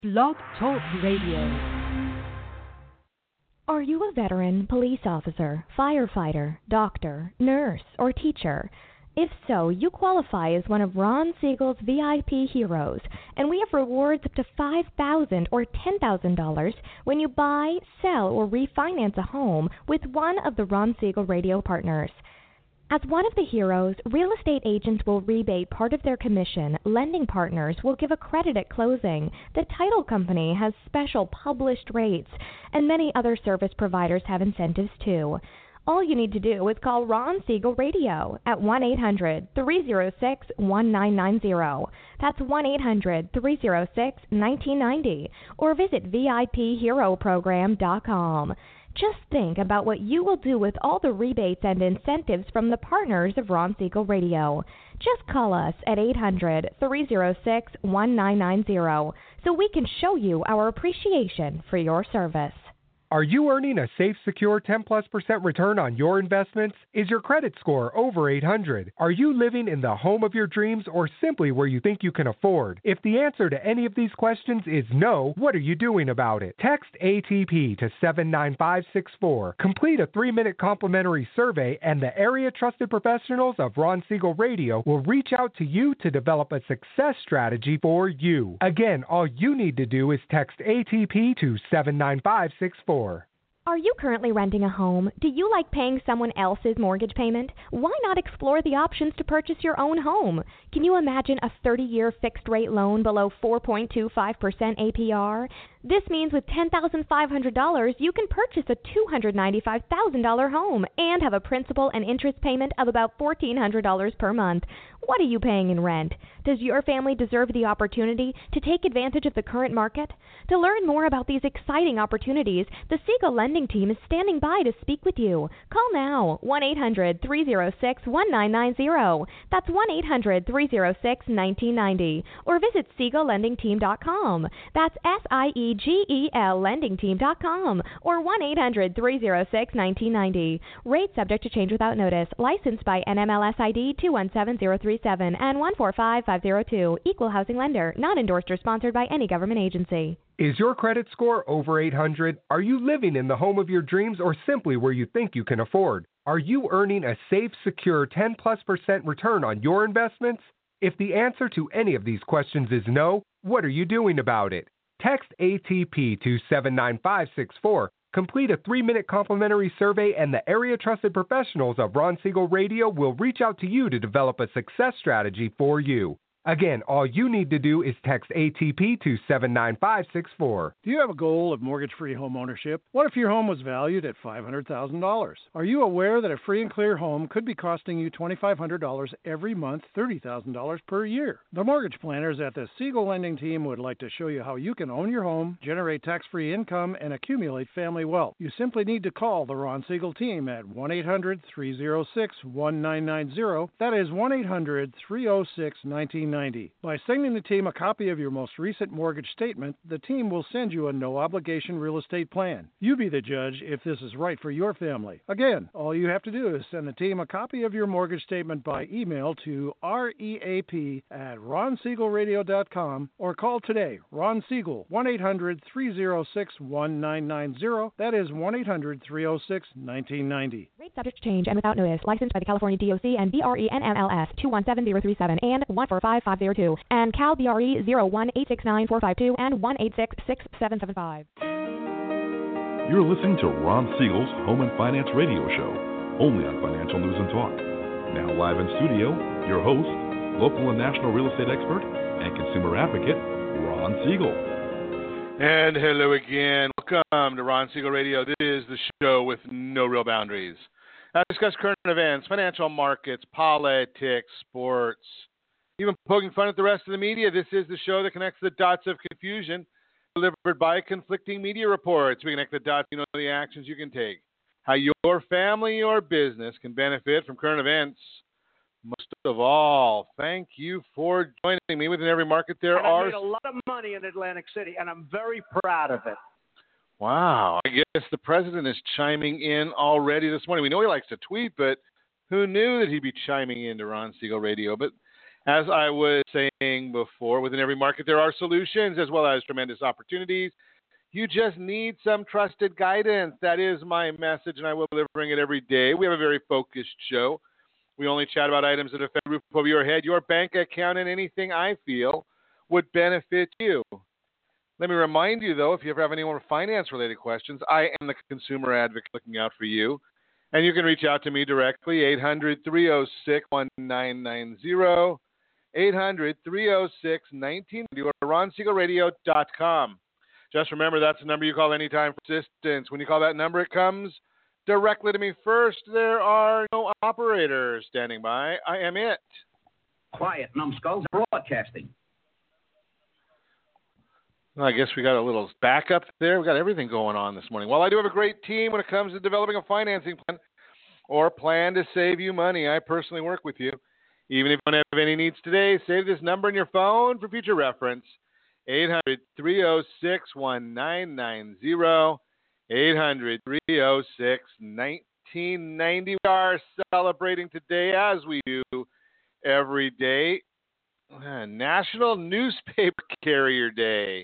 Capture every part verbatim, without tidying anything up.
Blog Talk Radio. Are you a veteran, police officer, firefighter, doctor, nurse, or teacher? If so, you qualify as one of Ron Siegel's V I P heroes, and we have rewards up to five thousand dollars or ten thousand dollars when you buy, sell, or refinance a home with one of the Ron Siegel radio partners. As one of the heroes, real estate agents will rebate part of their commission, lending partners will give a credit at closing, the title company has special published rates, and many other service providers have incentives too. All you need to do is call Ron Siegel Radio at one eight hundred, three oh six, one nine nine oh. That's one eight hundred, three oh six, one nine nine oh, or visit V I P hero program dot com. Just think about what you will do with all the rebates and incentives from the partners of Ron Siegel Radio. Just call us at eight hundred, three oh six, one nine nine oh so we can show you our appreciation for your service. Are you earning a safe, secure ten plus percent return on your investments? Is your credit score over eight hundred? Are you living in the home of your dreams or simply where you think you can afford? If the answer to any of these questions is no, what are you doing about it? Text A T P to seven nine five six four. Complete a three-minute complimentary survey and the area trusted professionals of Ron Siegel Radio will reach out to you to develop a success strategy for you. Again, all you need to do is text A T P to seven nine five six four. Are you currently renting a home? Do you like paying someone else's mortgage payment? Why not explore the options to purchase your own home? Can you imagine a thirty-year fixed-rate loan below four point two five percent A P R? This means with ten thousand five hundred dollars, you can purchase a two hundred ninety-five thousand dollars home and have a principal and interest payment of about fourteen hundred dollars per month. What are you paying in rent? Does your family deserve the opportunity to take advantage of the current market? To learn more about these exciting opportunities, the Siegel Lending Team is standing by to speak with you. Call now, one eight hundred, three oh six, one nine nine oh. That's one eight hundred, three oh six, one nine nine oh. Or visit Siegel Lending Team dot com. That's S I E G E L Lending Team dot com. Or one eight hundred, three oh six, one nine nine oh. Rate subject to change without notice. Licensed by N M L S I D two one seven zero three seven and one four five five zero two. Equal housing lender. Not endorsed or sponsored by any government agency. Is your credit score over eight hundred? Are you living in the home of your dreams or simply where you think you can afford? Are you earning a safe, secure ten plus percent return on your investments? If the answer to any of these questions is no, what are you doing about it? Text A T P to seven nine five six four. Complete a three-minute complimentary survey and the area trusted professionals of Ron Siegel Radio will reach out to you to develop a success strategy for you. Again, all you need to do is text A T P to seven nine five six four. Do you have a goal of mortgage-free home ownership? What if your home was valued at five hundred thousand dollars? Are you aware that a free and clear home could be costing you two thousand five hundred dollars every month, thirty thousand dollars per year? The mortgage planners at the Siegel Lending Team would like to show you how you can own your home, generate tax-free income, and accumulate family wealth. You simply need to call the Ron Siegel Team at one eight hundred, three oh six, one nine nine oh. That is one eight hundred, three oh six, one nine nine oh. By sending the team a copy of your most recent mortgage statement, the team will send you a no-obligation real estate plan. You be the judge if this is right for your family. Again, all you have to do is send the team a copy of your mortgage statement by email to reap at ron siegel radio dot com or call today, Ron Siegel, one eight hundred, three oh six, one nine nine oh. That is one eight hundred, three oh six, one nine nine oh. Rate subject to change and without notice. Licensed by the California D O C and B R E N M L S two one seven zero three seven and one four five five zero two and Cal B R E zero one eight six nine four five two and one eight six six seven seven five. You're listening to Ron Siegel's Home and Finance Radio Show, only on Financial News and Talk. Now live in studio, your host, local and national real estate expert and consumer advocate, Ron Siegel. And hello again. Welcome to Ron Siegel Radio. This is the show with no real boundaries. I discuss current events, financial markets, politics, sports, even poking fun at the rest of the media. This is the show that connects the dots of confusion delivered by conflicting media reports. We connect the dots, you know, the actions you can take, how your family or business can benefit from current events. Most of all, thank you for joining me. Within every market there and are... I made a lot of money in Atlantic City, and I'm very proud of it. Wow. I guess the president is chiming in already this morning. We know he likes to tweet, but who knew that he'd be chiming into Ron Siegel Radio? But As I was saying before, within every market there are solutions as well as tremendous opportunities. You just need some trusted guidance. That is my message, and I will be delivering it every day. We have a very focused show. We only chat about items that affect the roof over your head, your bank account, and anything I feel would benefit you. Let me remind you, though, if you ever have any more finance-related questions, I am the consumer advocate looking out for you. And you can reach out to me directly, eight hundred, three oh six, one nine nine zero, eight hundred, three oh six, one nine nine zero, or ron siegel radio dot com. Just remember, that's the number you call anytime for assistance. When you call that number, it comes directly to me first. There are no operators standing by. I am it. Quiet, numbskulls, broadcasting. Well, I guess we got a little backup there. We got everything going on this morning. Well, I do have a great team when it comes to developing a financing plan or plan to save you money. I personally work with you. Even if you don't have any needs today, save this number in your phone for future reference. eight hundred, three oh six, one nine nine zero, eight hundred, three oh six, one nine nine zero. We are celebrating today, as we do every day, uh, National Newspaper Carrier Day.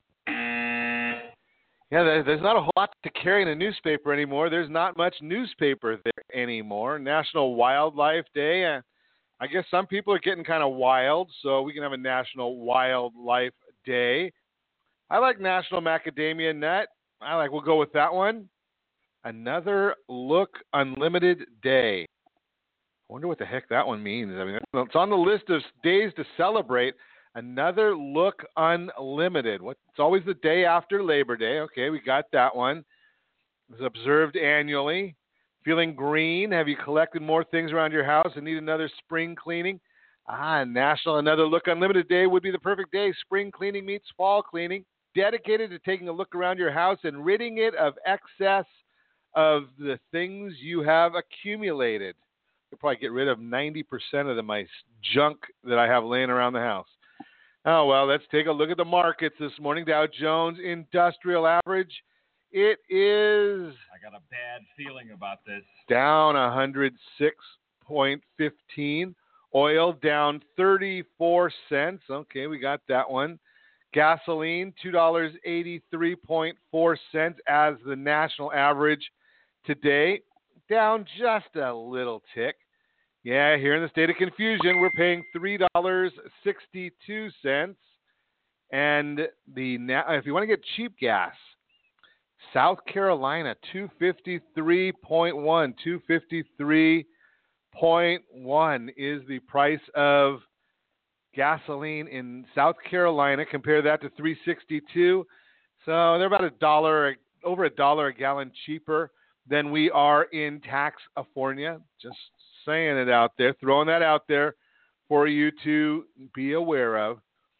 Yeah, there's not a whole lot to carry in a newspaper anymore. There's not much newspaper there anymore. National Wildlife Day. Uh, I guess some people are getting kind of wild, so we can have a National Wildlife Day. I like National Macadamia Nut. I like, we'll go with that one. Another Look Unlimited Day. I wonder what the heck that one means. I mean, it's on the list of days to celebrate. Another Look Unlimited. What? It's always the day after Labor Day. Okay, we got that one. It's observed annually. Feeling green? Have you collected more things around your house and need another spring cleaning? Ah, National Another Look Unlimited Day would be the perfect day. Spring cleaning meets fall cleaning. Dedicated to taking a look around your house and ridding it of excess of the things you have accumulated. You'll probably get rid of ninety percent of the, my junk that I have laying around the house. Oh, well, let's take a look at the markets this morning. Dow Jones Industrial Average. It is... I got a bad feeling about this. Down one hundred six point one five. Oil down thirty-four cents. Okay, we got that one. Gasoline, two dollars and eighty-three cents as the national average today. Down just a little tick. Yeah, here in the state of confusion, we're paying three dollars and sixty-two cents. And the if you want to get cheap gas, South Carolina, two fifty-three point one. two fifty-three point one is the price of gasoline in South Carolina. Compare that to three sixty-two. So they're about a dollar, over a dollar a gallon cheaper than we are in Tax-California. Just saying it out there, throwing that out there for you to be aware of.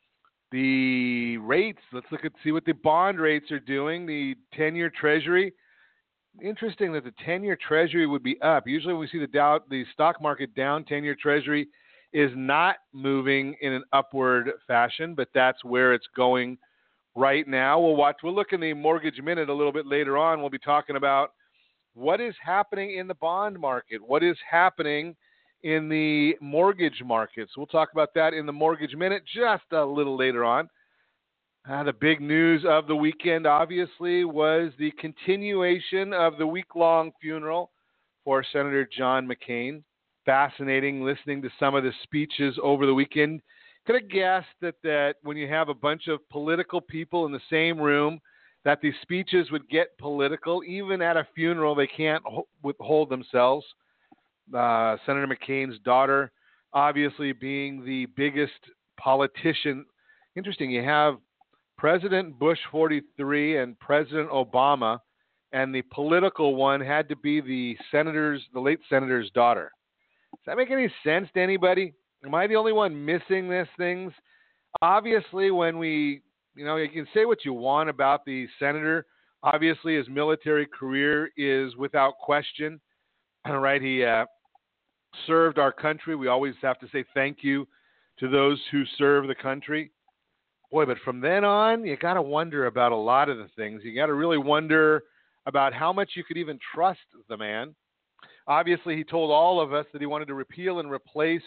The rates, let's look at see what the bond rates are doing. The ten-year Treasury. Interesting that the ten-year Treasury would be up. Usually when we see the Dow, the stock market down, ten-year Treasury is not moving in an upward fashion, but that's where it's going right now. We'll watch. We'll look in the Mortgage Minute a little bit later on. We'll be talking about what is happening in the bond market, what is happening in the mortgage markets. We'll talk about that in the Mortgage Minute just a little later on. Uh, the big news of the weekend, obviously, was the continuation of the week-long funeral for Senator John McCain. Fascinating listening to some of the speeches over the weekend. Could have guessed that, that when you have a bunch of political people in the same room, that these speeches would get political. Even at a funeral, they can't withhold themselves. Uh, Senator McCain's daughter, obviously being the biggest politician. Interesting, you have President Bush forty-three and President Obama, and the political one had to be the senator's, the late senator's daughter. Does that make any sense to anybody? Am I the only one missing these things? Obviously, when we, you know, you can say what you want about the senator. Obviously, his military career is without question. All right, he uh, served our country. We always have to say thank you to those who serve the country. Boy, but from then on, you got to wonder about a lot of the things. You got to really wonder about how much you could even trust the man. Obviously, he told all of us that he wanted to repeal and replace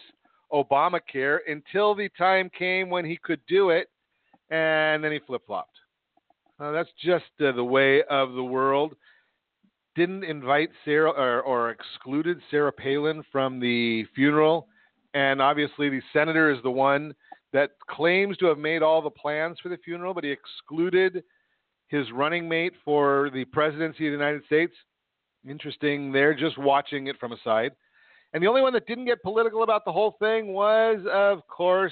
Obamacare until the time came when he could do it, and then he flip-flopped. Uh, that's just uh, the way of the world. Didn't invite Sarah or, or excluded Sarah Palin from the funeral, and obviously the senator is the one that claims to have made all the plans for the funeral, but he excluded his running mate for the presidency of the United States. Interesting. They're just watching it from a side. And the only one that didn't get political about the whole thing was, of course,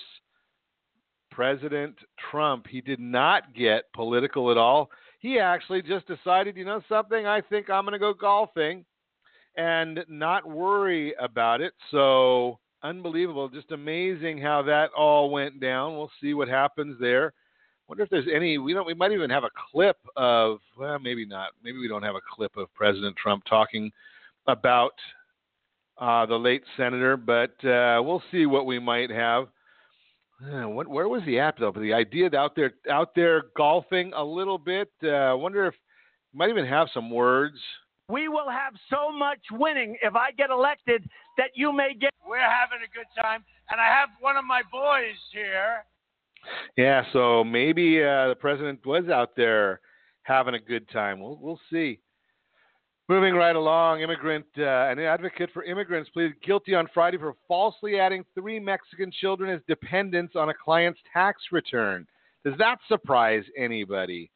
President Trump. He did not get political at all. He actually just decided, you know something, I think I'm going to go golfing and not worry about it. So unbelievable. Just amazing how that all went down. We'll see what happens there. Wonder if there's any, we don't, we might even have a clip of, well, maybe not. Maybe we don't have a clip of President Trump talking about uh, the late senator, but uh, we'll see what we might have. Uh, what, where was he at, though? But the idea out there, out there golfing a little bit. I uh, wonder if we might even have some words. We will have so much winning if I get elected that you may get. We're having a good time, and I have one of my boys here. Yeah, so maybe uh, the president was out there having a good time. We'll, we'll see. Moving right along, immigrant, uh, an advocate for immigrants pleaded guilty on Friday for falsely adding three Mexican children as dependents on a client's tax return. Does that surprise anybody?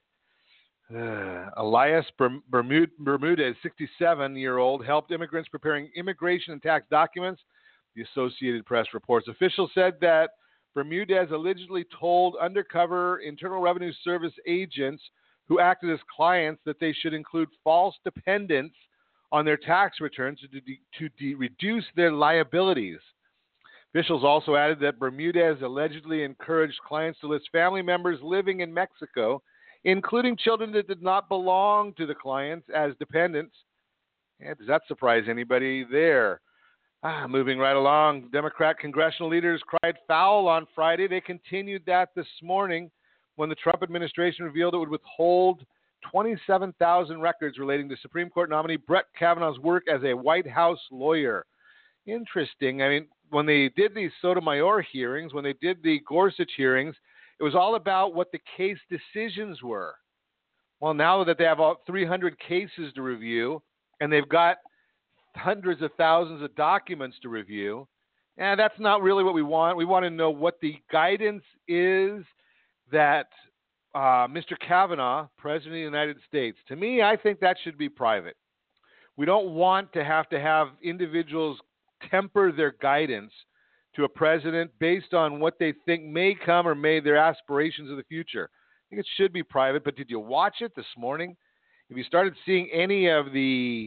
Uh, Elias Bermudez, sixty-seven-year-old, helped immigrants preparing immigration and tax documents. The Associated Press reports officials said that Bermudez allegedly told undercover Internal Revenue Service agents who acted as clients that they should include false dependents on their tax returns to, de- to de- reduce their liabilities. Officials also added that Bermudez allegedly encouraged clients to list family members living in Mexico, including children that did not belong to the clients, as dependents. Yeah, does that surprise anybody there? Ah, moving right along, Democrat congressional leaders cried foul on Friday. They continued that this morning when the Trump administration revealed it would withhold twenty-seven thousand records relating to Supreme Court nominee Brett Kavanaugh's work as a White House lawyer. Interesting. I mean, when they did these Sotomayor hearings, when they did the Gorsuch hearings, it was all about what the case decisions were. Well, now that they have all three hundred cases to review and they've got hundreds of thousands of documents to review, and that's not really what we want. We want to know what the guidance is that uh, Mister Kavanaugh, President of the United States, to me, I think that should be private. We don't want to have to have individuals temper their guidance to a president based on what they think may come or may their aspirations of the future. I think it should be private, but did you watch it this morning? If you started seeing any of the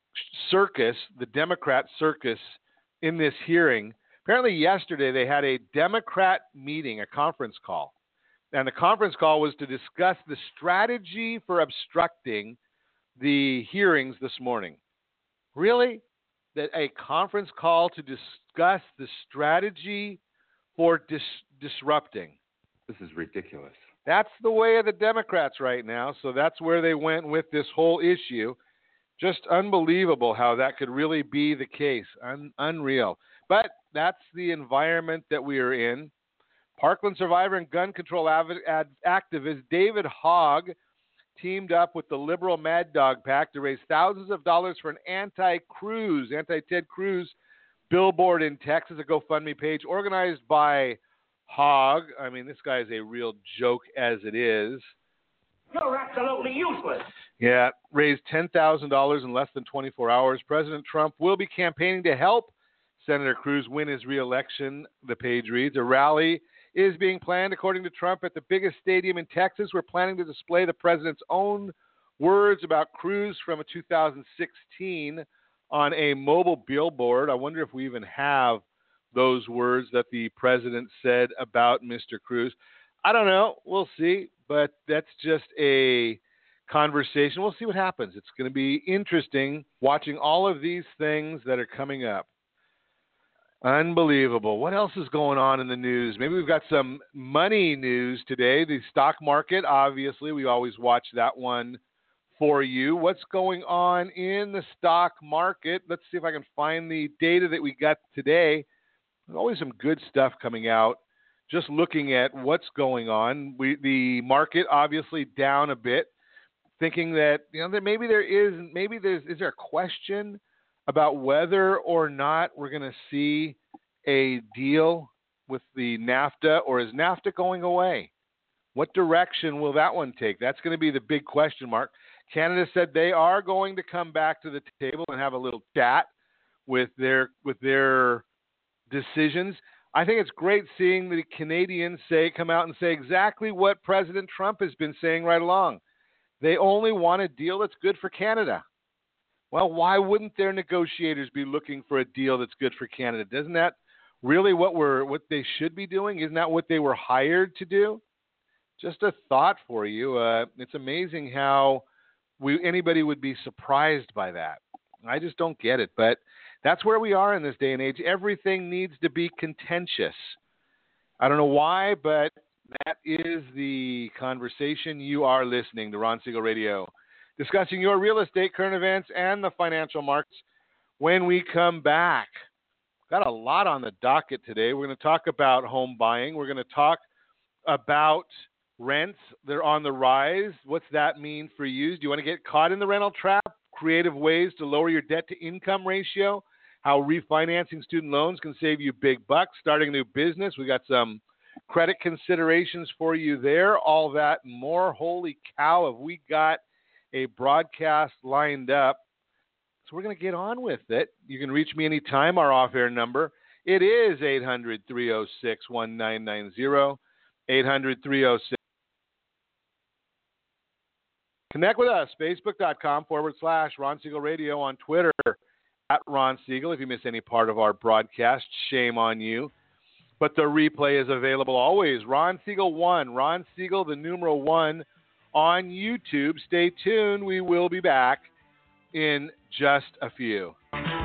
circus, the Democrat circus in this hearing, apparently yesterday they had a Democrat meeting, a conference call. And the conference call was to discuss the strategy for obstructing the hearings this morning. Really? That a conference call to discuss the strategy for dis- disrupting. This is ridiculous. That's the way of the Democrats right now. So that's where they went with this whole issue. Just unbelievable how that could really be the case. Un- unreal. But that's the environment that we are in. Parkland survivor and gun control av- ad- activist David Hogg teamed up with the liberal Mad Dog PAC to raise thousands of dollars for an anti-Cruz, anti-Ted Cruz billboard in Texas, a GoFundMe page organized by Hogg. I mean, this guy is a real joke as it is. You're absolutely useless. Yeah, raised ten thousand dollars in less than twenty-four hours. President Trump will be campaigning to help Senator Cruz win his re-election, the page reads. A rally is being planned, according to Trump, at the biggest stadium in Texas. We're planning to display the president's own words about Cruz from a two thousand sixteen on a mobile billboard. I wonder if we even have those words that the president said about Mister Cruz. I don't know. We'll see. But that's just a conversation. We'll see what happens. It's going to be interesting watching all of these things that are coming up. Unbelievable. What else is going on in the news? Maybe we've got some money news today. The stock market, obviously, we always watch that one for you. What's going on in the stock market? Let's see if I can find the data that we got today. There's always some good stuff coming out. Just looking at what's going on, we, the market obviously down a bit, thinking that you know that maybe there is maybe there's is there a question about whether or not we're going to see a deal with the NAFTA, or is NAFTA going away? What direction will that one take? That's going to be the big question mark. Canada said they are going to come back to the table and have a little chat with their with their decisions. I think it's great seeing the Canadians say come out and say exactly what President Trump has been saying right along. They only want a deal that's good for Canada. Well, why wouldn't their negotiators be looking for a deal that's good for Canada? Isn't that really what we're what they should be doing? Isn't that what they were hired to do? Just a thought for you. Uh, it's amazing how we anybody would be surprised by that. I just don't get it. But that's where we are in this day and age. Everything needs to be contentious. I don't know why, but that is the conversation. You are listening to Ron Siegel Radio, discussing your real estate, current events, and the financial markets. When we come back, got a lot on the docket today. We're going to talk about home buying. We're going to talk about rents. They're on the rise. What's that mean for you? Do you want to get caught in the rental trap? Creative ways to lower your debt-to-income ratio. How refinancing student loans can save you big bucks. Starting a new business. We got some credit considerations for you there. All that and more. Holy cow, have we got a broadcast lined up. So we're going to get on with it. You can reach me anytime. Our off-air number, it is eight hundred, three oh six, one nine nine zero, eight hundred, three oh six. Connect with us, facebook.com forward slash Ron Siegel Radio, on Twitter at Ron Siegel. If you miss any part of our broadcast, shame on you. But the replay is available always. Ron Siegel one, Ron Siegel, the numeral one, on YouTube. Stay tuned. We will be back in just a few.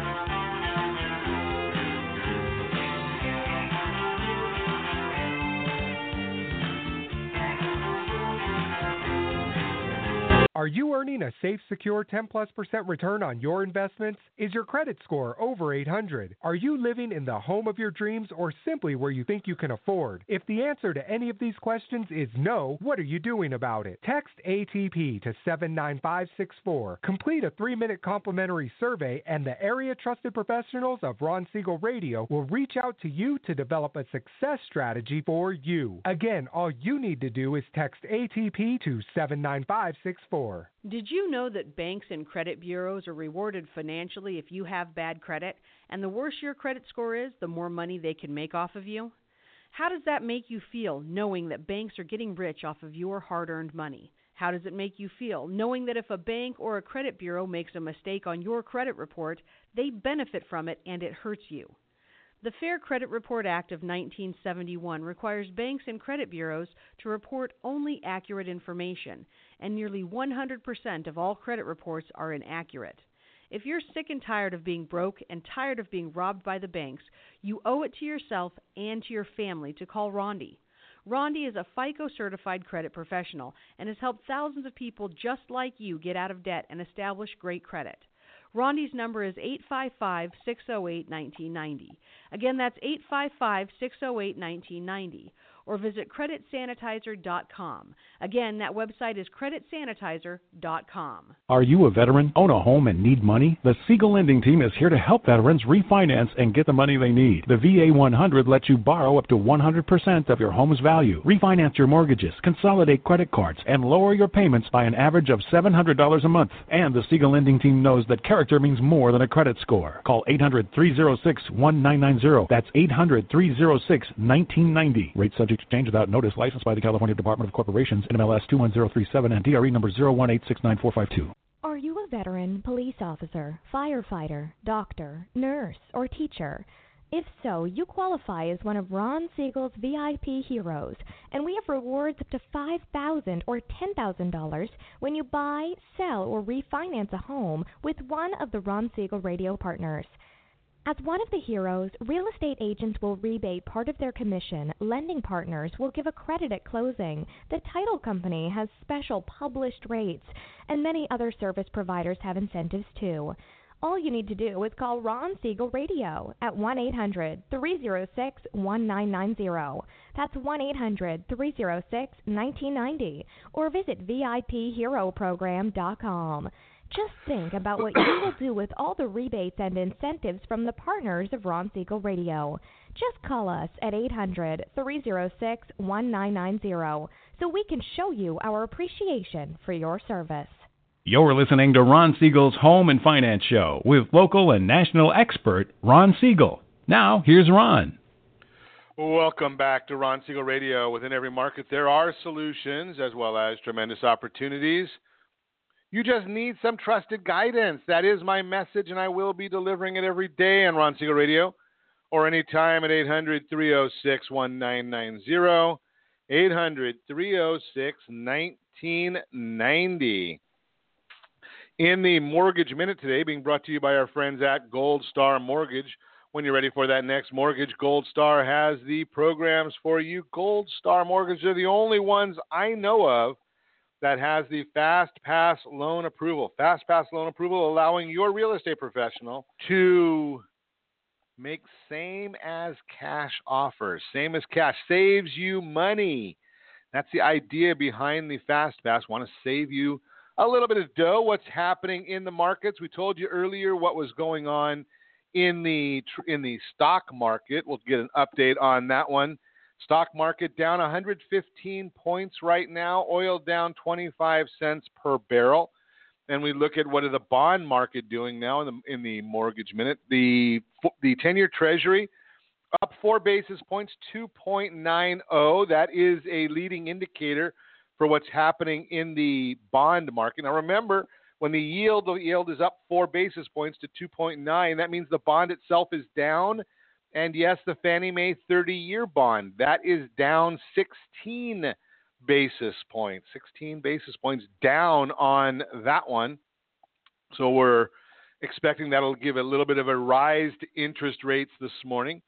Are you earning a safe, secure ten plus percent return on your investments? Is your credit score over eight hundred? Are you living in the home of your dreams, or simply where you think you can afford? If the answer to any of these questions is no, what are you doing about it? Text A T P to seven nine five six four. Complete a three-minute complimentary survey, and the area trusted professionals of Ron Siegel Radio will reach out to you to develop a success strategy for you. Again, all you need to do is text A T P to seven nine five six four. Did you know that banks and credit bureaus are rewarded financially if you have bad credit? And the worse your credit score is, the more money they can make off of you? How does that make you feel, knowing that banks are getting rich off of your hard-earned money? How does it make you feel, knowing that if a bank or a credit bureau makes a mistake on your credit report, they benefit from it and it hurts you? The Fair Credit Report Act of nineteen seventy-one requires banks and credit bureaus to report only accurate information, and nearly one hundred percent of all credit reports are inaccurate. If you're sick and tired of being broke and tired of being robbed by the banks, you owe it to yourself and to your family to call Rondi. Rondi is a FICO-certified credit professional and has helped thousands of people just like you get out of debt and establish great credit. Rondi's number is eight five five, six oh eight, one nine nine oh. Again, that's eight five five, six oh eight, one nine nine oh. Or visit credit sanitizer dot com. Again, that website is credit sanitizer dot com. Are you a veteran, own a home, and need money? The Siegel Lending Team is here to help veterans refinance and get the money they need. The V A one hundred lets you borrow up to one hundred percent of your home's value, refinance your mortgages, consolidate credit cards, and lower your payments by an average of seven hundred dollars a month. And the Siegel Lending Team knows that character means more than a credit score. Call eight hundred, three oh six, one nine nine oh. That's eight hundred, three oh six, one nine nine oh. Rate subject to change without notice. Licensed by the California Department of Corporations, N M L S two one zero three seven and D R E number zero one eight six nine four five two. Are you a veteran, police officer, firefighter, doctor, nurse, or teacher? If so, you qualify as one of Ron Siegel's V I P heroes, and we have rewards up to five thousand dollars or ten thousand dollars when you buy, sell, or refinance a home with one of the Ron Siegel Radio partners. As one of the heroes, real estate agents will rebate part of their commission, lending partners will give a credit at closing, the title company has special published rates, and many other service providers have incentives too. All you need to do is call Ron Siegel Radio at one eight hundred, three oh six, one nine nine oh. That's one eight hundred, three oh six, one nine nine oh. Or visit V I P hero program dot com. Just think about what you will do with all the rebates and incentives from the partners of Ron Siegel Radio. Just call us at eight hundred, three oh six, one nine nine oh so we can show you our appreciation for your service. You're listening to Ron Siegel's Home and Finance Show with local and national expert Ron Siegel. Now, here's Ron. Welcome back to Ron Siegel Radio. Within every market, there are solutions as well as tremendous opportunities. You just need some trusted guidance. That is my message, and I will be delivering it every day on Ron Siegel Radio or anytime at eight hundred, three oh six, one nine nine oh, eight hundred, three oh six, nineteen ninety. In the Mortgage Minute today, being brought to you by our friends at Gold Star Mortgage. When you're ready for that next mortgage, Gold Star has the programs for you. Gold Star Mortgage are the only ones I know of that has the Fast Pass loan approval. Fast Pass loan approval allowing your real estate professional to make same as cash offers. Same as cash. Saves you money. That's the idea behind the Fast Pass. Want to save you a little bit of dough. What's happening in the markets? We told you earlier what was going on in the in the stock market. We'll get an update on that one. Stock market down one hundred fifteen points right now. Oil down twenty-five cents per barrel. And we look at what is the bond market doing now in the in the Mortgage Minute. The the ten-year Treasury up four basis points, two point nine oh. That is a leading indicator for what's happening in the bond market. Now remember, when the yield the yield is up four basis points to two point nine, that means the bond itself is down. And yes, the Fannie Mae thirty-year bond, that is down sixteen basis points. sixteen basis points down on that one. So we're expecting that'll give a little bit of a rise to interest rates this morning.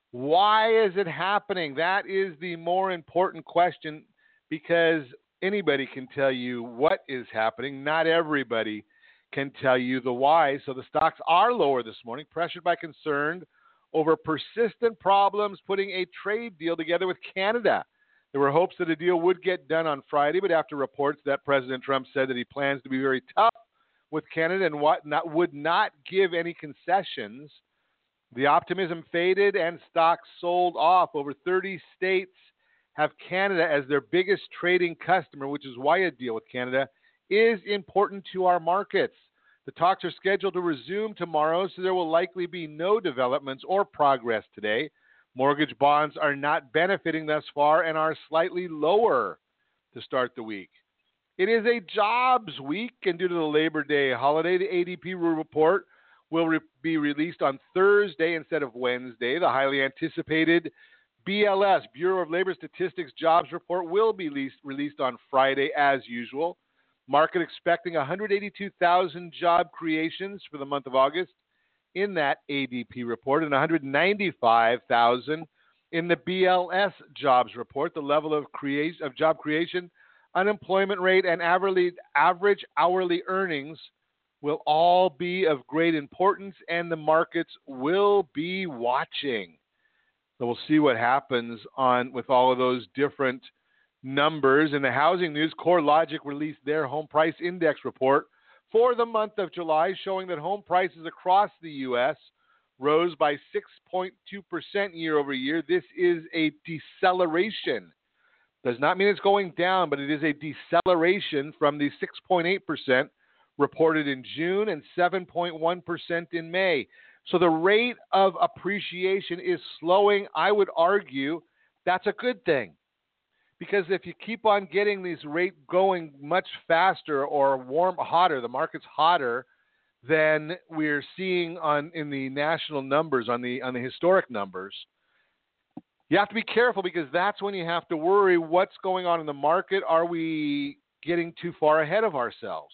Why is it happening? That is the more important question, because anybody can tell you what is happening. Not everybody can tell you the why. So the stocks are lower this morning, pressured by concern over persistent problems putting a trade deal together with Canada. There were hopes that a deal would get done on Friday, but after reports that President Trump said that he plans to be very tough with Canada and what not, would not give any concessions, the optimism faded and stocks sold off. Over thirty states have Canada as their biggest trading customer, which is why a deal with Canada is important to our markets. The talks are scheduled to resume tomorrow, so there will likely be no developments or progress today. Mortgage bonds are not benefiting thus far and are slightly lower to start the week. It is a jobs week, and due to the Labor Day holiday, the A D P report will re- be released on Thursday instead of Wednesday. The highly anticipated B L S, Bureau of Labor Statistics jobs report, will be released, released on Friday as usual. Market expecting one hundred eighty-two thousand job creations for the month of August in that A D P report and one hundred ninety-five thousand in the B L S jobs report. The level of creation of job creation, unemployment rate, and average average hourly earnings will all be of great importance, and the markets will be watching. So we'll see what happens on with all of those different numbers. In the housing news, CoreLogic released their home price index report for the month of July, showing that home prices across the U S rose by six point two percent year over year. This is a deceleration. Does not mean it's going down, but it is a deceleration from the six point eight percent reported in June and seven point one percent in May. So the rate of appreciation is slowing. I would argue that's a good thing. Because if you keep on getting these rate going much faster or warm, hotter, the market's hotter than we're seeing on in the national numbers, on the on the historic numbers, you have to be careful, because that's when you have to worry what's going on in the market. Are we getting too far ahead of ourselves?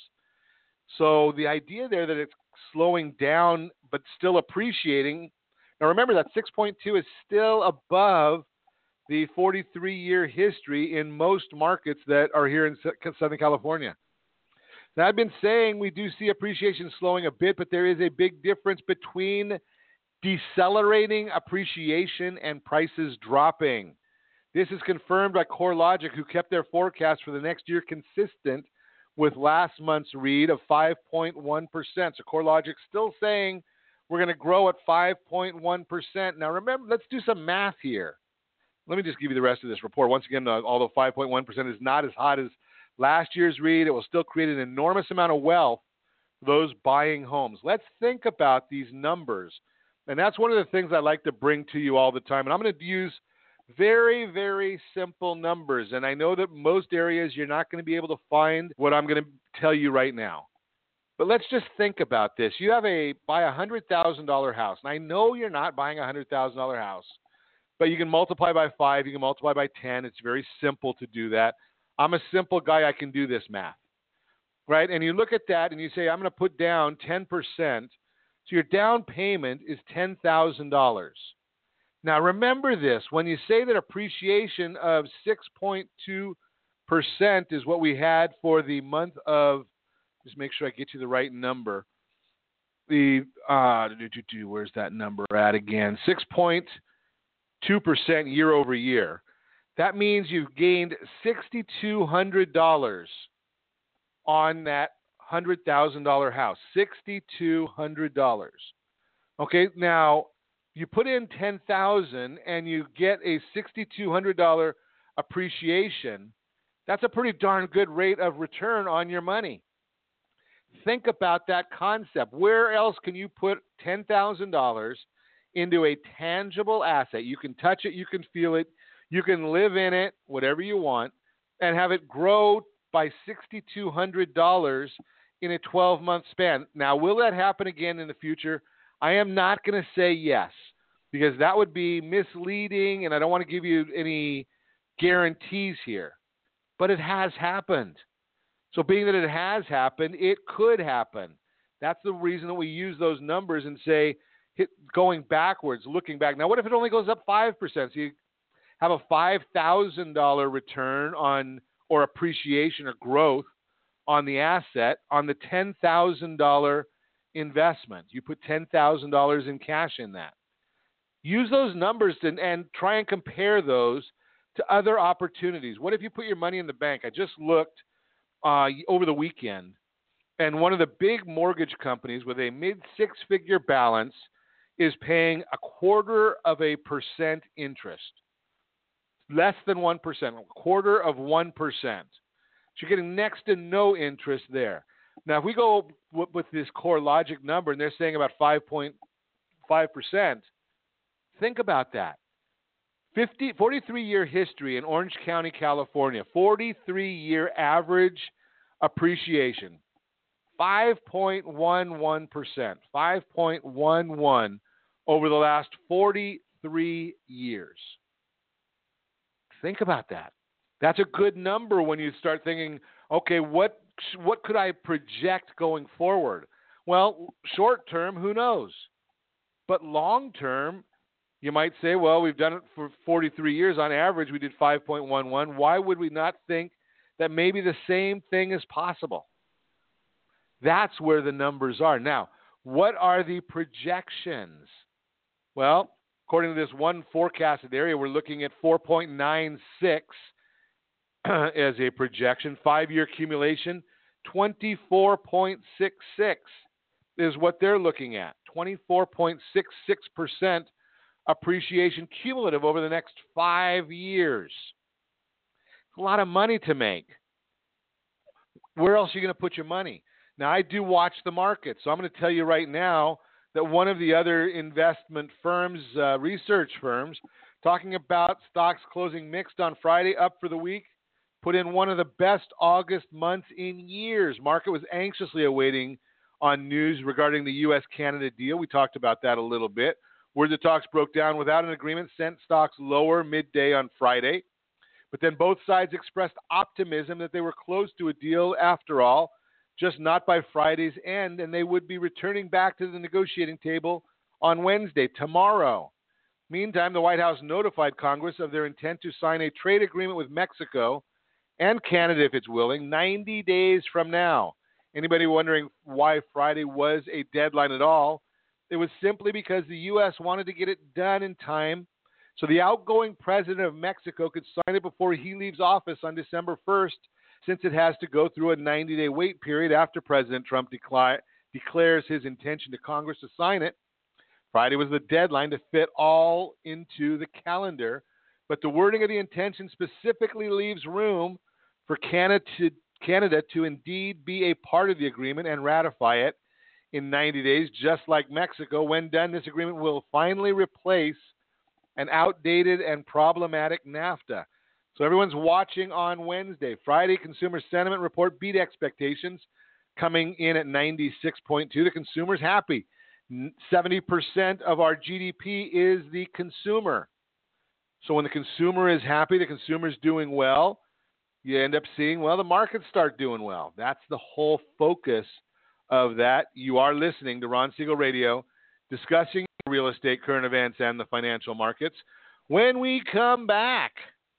So the idea there that it's slowing down but still appreciating. Now remember that six point two is still above the forty-three year history in most markets that are here in Southern California. Now, I've been saying we do see appreciation slowing a bit, but there is a big difference between decelerating appreciation and prices dropping. This is confirmed by CoreLogic, who kept their forecast for the next year consistent with last month's read of five point one percent. So CoreLogic's still saying we're going to grow at five point one percent. Now, remember, let's do some math here. Let me just give you the rest of this report. Once again, uh, although five point one percent is not as hot as last year's read, it will still create an enormous amount of wealth for those buying homes. Let's think about these numbers. And that's one of the things I like to bring to you all the time. And I'm going to use very, very simple numbers. And I know that most areas you're not going to be able to find what I'm going to tell you right now. But let's just think about this. You have a buy a one hundred thousand dollars house. And I know you're not buying a one hundred thousand dollars house, but you can multiply by five, you can multiply by ten. It's very simple to do that. I'm a simple guy. I can do this math, right? And you look at that and you say, I'm going to put down ten percent. So your down payment is ten thousand dollars. Now, remember this. When you say that appreciation of six point two percent is what we had for the month of, just make sure I get you the right number. The, uh, where's that number at again? six point two percent year over year. That means you've gained six thousand two hundred dollars on that one hundred thousand dollars house. six thousand two hundred dollars. Okay, now you put in ten thousand dollars and you get a six thousand two hundred dollars appreciation. That's a pretty darn good rate of return on your money. Think about that concept. Where else can you put ten thousand dollars into a tangible asset? You can touch it, you can feel it, you can live in it, whatever you want, and have it grow by six thousand two hundred dollars in a twelve-month span. Now, will that happen again in the future? I am not going to say yes, because that would be misleading, and I don't want to give you any guarantees here. But it has happened. So being that it has happened, it could happen. That's the reason that we use those numbers and say, hit, going backwards, looking back. Now, what if it only goes up five percent? So you have a five thousand dollars return on, or appreciation or growth on the asset on the ten thousand dollars investment. You put ten thousand dollars in cash in that. Use those numbers to, and try and compare those to other opportunities. What if you put your money in the bank? I just looked uh, over the weekend, and one of the big mortgage companies with a mid six-figure balance is paying a quarter of a percent interest. Less than one percent, a quarter of one percent. So you're getting next to no interest there. Now, if we go w- with this CoreLogic number, and they're saying about five point five percent, think about that. fifty, forty-three-year history in Orange County, California, forty-three-year average appreciation, five point one one percent, five point one one over the last forty-three years. Think about that. That's a good number when you start thinking, okay, what what could I project going forward? Well, short term, who knows? But long term, you might say, well, we've done it for forty-three years. On average, we did five point one one. Why would we not think that maybe the same thing is possible? That's where the numbers are. Now, what are the projections? Well, according to this one forecasted area, we're looking at four point nine six as a projection. Five-year accumulation, twenty-four point six six is what they're looking at. twenty-four point six six percent appreciation cumulative over the next five years. It's a lot of money to make. Where else are you going to put your money? Now, I do watch the market, so I'm going to tell you right now that one of the other investment firms, uh, research firms, talking about stocks closing mixed on Friday, up for the week, put in one of the best August months in years. Market was anxiously awaiting on news regarding the U S Canada deal. We talked about that a little bit. Where the talks broke down without an agreement sent stocks lower midday on Friday. But then both sides expressed optimism that they were close to a deal after all, just not by Friday's end, and they would be returning back to the negotiating table on Wednesday, tomorrow. Meantime, the White House notified Congress of their intent to sign a trade agreement with Mexico and Canada, if it's willing, ninety days from now. Anybody wondering why Friday was a deadline at all? It was simply because the U S wanted to get it done in time so the outgoing president of Mexico could sign it before he leaves office on December first, since it has to go through a ninety-day wait period after President Trump decli- declares his intention to Congress to sign it. Friday was the deadline to fit all into the calendar, but the wording of the intention specifically leaves room for Canada to, Canada to indeed be a part of the agreement and ratify it in ninety days, just like Mexico. When done, this agreement will finally replace an outdated and problematic NAFTA. So everyone's watching on Wednesday. Friday, consumer sentiment report beat expectations, coming in at ninety-six point two. The consumer's happy. seventy percent of our G D P is the consumer. So when the consumer is happy, the consumer's doing well, you end up seeing, well, the markets start doing well. That's the whole focus of that. You are listening to Ron Siegel Radio, discussing real estate, current events, and the financial markets. When we come back,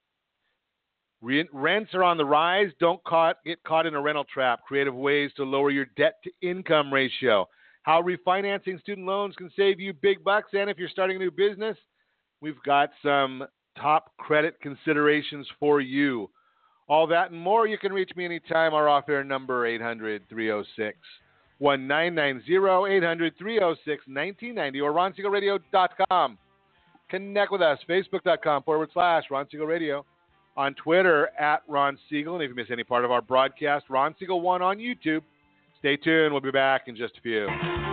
rents are on the rise. Don't caught, get caught in a rental trap. Creative ways to lower your debt-to-income ratio. How refinancing student loans can save you big bucks. And if you're starting a new business, we've got some top credit considerations for you. All that and more. You can reach me anytime. Our off-air number, eight hundred, three oh six, nineteen ninety, eight hundred, three oh six, nineteen ninety, or ron siegel radio dot com. Connect with us, facebook.com forward slash Ron Siegel Radio. On Twitter, at Ron Siegel. And if you miss any part of our broadcast, Ron Siegel one on YouTube. Stay tuned. We'll be back in just a few.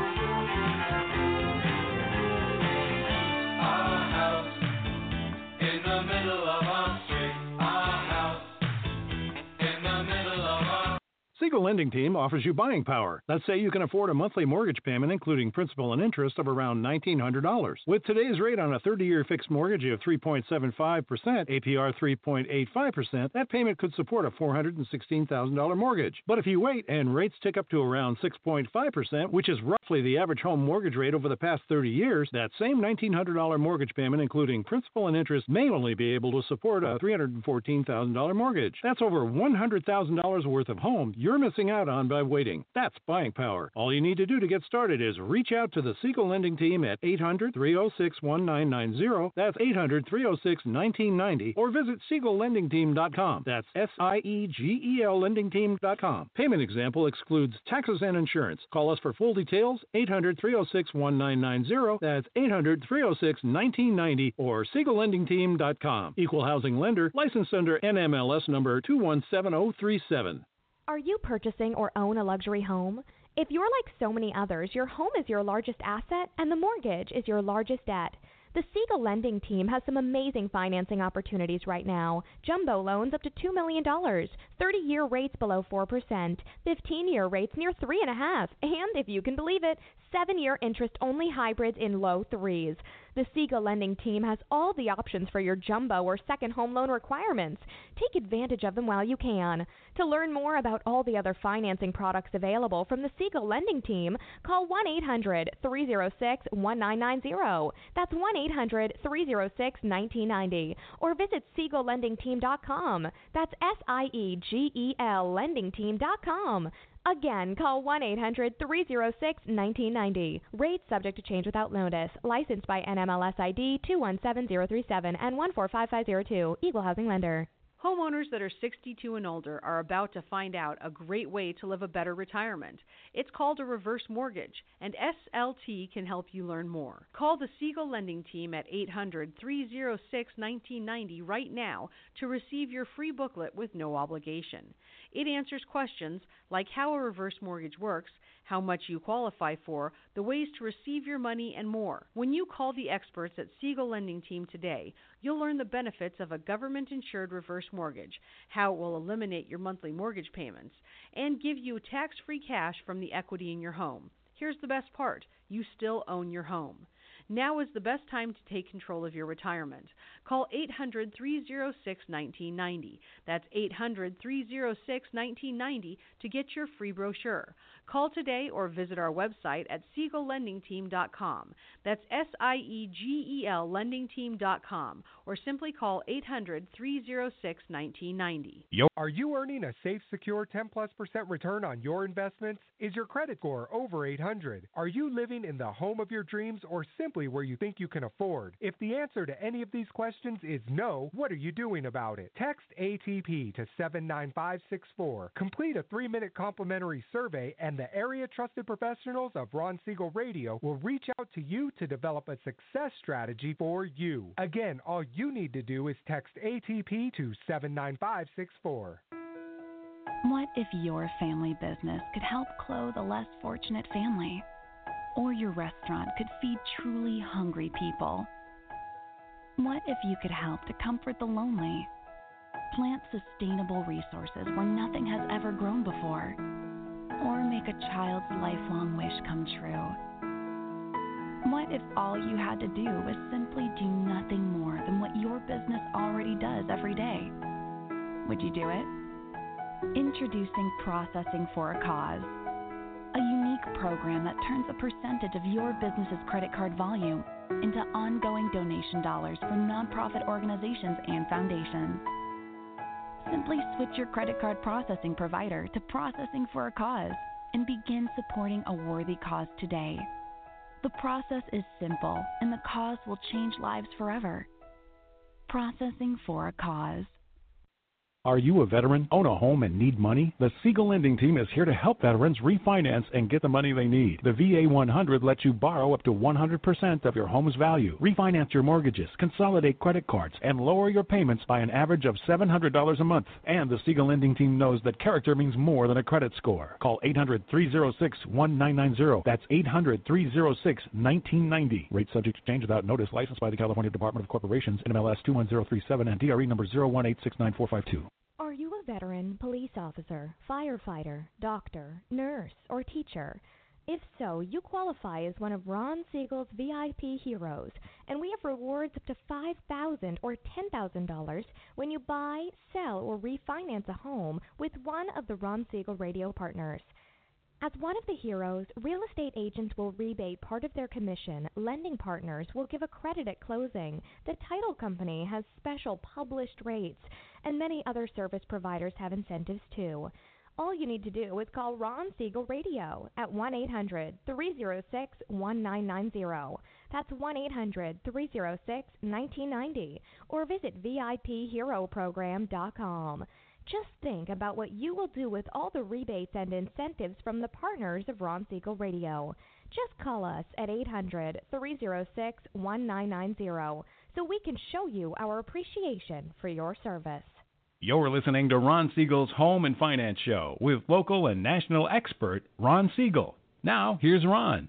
Siegel Lending Team offers you buying power. Let's say you can afford a monthly mortgage payment, including principal and interest, of around nineteen hundred dollars. With today's rate on a thirty-year fixed mortgage of three point seven five percent, A P R three point eight five percent, that payment could support a four hundred sixteen thousand dollars mortgage. But if you wait and rates tick up to around six point five percent, which is roughly the average home mortgage rate over the past thirty years, that same nineteen hundred dollars mortgage payment, including principal and interest, may only be able to support a three hundred fourteen thousand dollars mortgage. That's over one hundred thousand dollars worth of home you're missing out on by waiting. That's buying power. All you need to do to get started is reach out to the Siegel Lending Team at eight hundred, three oh six, nineteen ninety. That's eight hundred, three oh six, nineteen ninety. Or visit siegel lending team dot com. That's S I E G E L lending team dot com. Payment example excludes taxes and insurance. Call us for full details, eight hundred, three oh six, nineteen ninety. That's eight hundred, three oh six, nineteen ninety or siegel lending team dot com. Equal housing lender, licensed under N M L S number two one seven zero three seven. Are you purchasing or own a luxury home? If you're like so many others, your home is your largest asset and the mortgage is your largest debt. The Siegel Lending Team has some amazing financing opportunities right now. Jumbo loans up to two million dollars, thirty-year rates below four percent, fifteen-year rates near three point five percent, and, if you can believe it, seven-year interest-only hybrids in low threes. The Siegel Lending Team has all the options for your jumbo or second home loan requirements. Take advantage of them while you can. To learn more about all the other financing products available from the Siegel Lending Team, call one eight hundred, three oh six, nineteen ninety. That's one eight hundred, three oh six, nineteen ninety. Or visit siegel lending team dot com. That's S I E G E L lending team dot com. Again, call one eight hundred, three oh six, nineteen ninety. Rates subject to change without notice. Licensed by N M L S I D two one seven zero three seven and one four five five zero two. Equal housing lender. Homeowners that are sixty-two and older are about to find out a great way to live a better retirement. It's called a reverse mortgage, and S L T can help you learn more. Call the Siegel Lending Team at eight hundred, three oh six, nineteen ninety right now to receive your free booklet with no obligation. It answers questions like how a reverse mortgage works, how much you qualify for, the ways to receive your money, and more. When you call the experts at Siegel Lending Team today, you'll learn the benefits of a government-insured reverse mortgage, how it will eliminate your monthly mortgage payments, and give you tax-free cash from the equity in your home. Here's the best part. You still own your home. Now is the best time to take control of your retirement. Call eight hundred, three oh six, one nine nine oh. That's eight hundred, three oh six, one nine nine oh to get your free brochure. Call today or visit our website at siegel lending team dot com. That's S I E G E L lending team dot com, or simply call eight hundred, three oh six, one nine nine oh. Yo, are you earning a safe, secure ten plus percent return on your investments? Is your credit score over eight hundred? Are you living in the home of your dreams or simply where you think you can afford? If the answer to any of these questions is no, what are you doing about it? Text A T P to seven nine five six four. Complete a three-minute complimentary survey, and the area trusted professionals of Ron Siegel Radio will reach out to you to develop a success strategy for you. Again, all you need to do is text A T P to seven nine five six four. What if your family business could help clothe a less fortunate family? Or your restaurant could feed truly hungry people? What if you could help to comfort the lonely? Plant sustainable resources where nothing has ever grown before? Or make a child's lifelong wish come true? What if all you had to do was simply do nothing more than what your business already does every day? Would you do it? Introducing Processing for a Cause, a unique program that turns a percentage of your business's credit card volume into ongoing donation dollars for nonprofit organizations and foundations. Simply switch your credit card processing provider to Processing for a Cause and begin supporting a worthy cause today. The process is simple, and the cause will change lives forever. Processing for a Cause. Are you a veteran, own a home, and need money? The Siegel Lending Team is here to help veterans refinance and get the money they need. The V A one hundred lets you borrow up to one hundred percent of your home's value, refinance your mortgages, consolidate credit cards, and lower your payments by an average of seven hundred dollars a month. And the Siegel Lending Team knows that character means more than a credit score. Call eight hundred, three oh six, one nine nine oh. That's eight hundred, three oh six, one nine nine oh. Rate subject to change without notice. Licensed by the California Department of Corporations, N M L S two one zero three seven, and D R E number zero one eight six nine four five two. Are you a veteran, police officer, firefighter, doctor, nurse, or teacher? If so, you qualify as one of Ron Siegel's V I P heroes, and we have rewards up to five thousand dollars or ten thousand dollars when you buy, sell, or refinance a home with one of the Ron Siegel Radio partners. As one of the heroes, real estate agents will rebate part of their commission, lending partners will give a credit at closing, the title company has special published rates, and many other service providers have incentives too. All you need to do is call Ron Siegel Radio at one eight hundred, three oh six, one nine nine oh. That's one eight hundred, three oh six, one nine nine oh, or visit V I P hero program dot com. Just think about what you will do with all the rebates and incentives from the partners of Ron Siegel Radio. Just call us at eight hundred, three oh six, one nine nine oh so we can show you our appreciation for your service. You're listening to Ron Siegel's Home and Finance Show with local and national expert Ron Siegel. Now, here's Ron.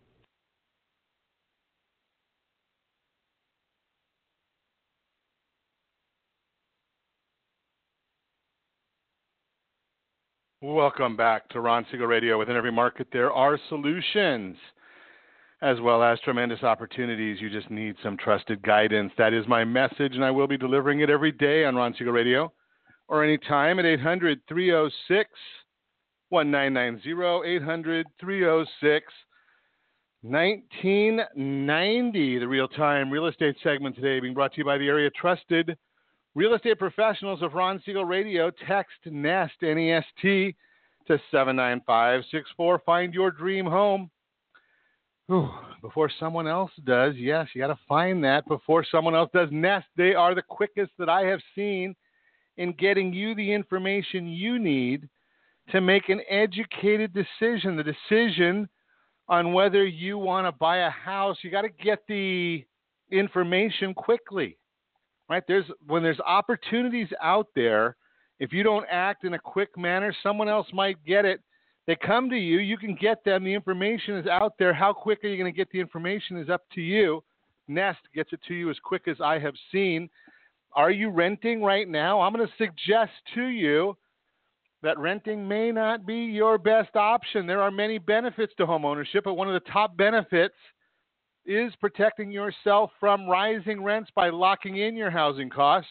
Welcome back to Ron Siegel Radio. Within every market, there are solutions as well as tremendous opportunities. You just need some trusted guidance. That is my message, and I will be delivering it every day on Ron Siegel Radio or anytime at eight hundred, three oh six, one nine nine oh, eight hundred, three oh six, one nine nine oh. The real-time real estate segment today being brought to you by the area trusted real estate professionals of Ron Siegel Radio. Text NEST, N E S T, to seven nine five six four. Find your dream home. Whew. Before someone else does. Yes, you got to find that before someone else does. Nest, they are the quickest that I have seen in getting you the information you need to make an educated decision. The decision on whether you want to buy a house, you got to get the information quickly. Right? There's when there's opportunities out there, if you don't act in a quick manner, someone else might get it. They come to you, you can get them. The information is out there. How quick are you going to get the information is up to you. Nest gets it to you as quick as I have seen. Are you renting right now? I'm going to suggest to you that renting may not be your best option. There are many benefits to home ownership, but one of the top benefits is protecting yourself from rising rents by locking in your housing costs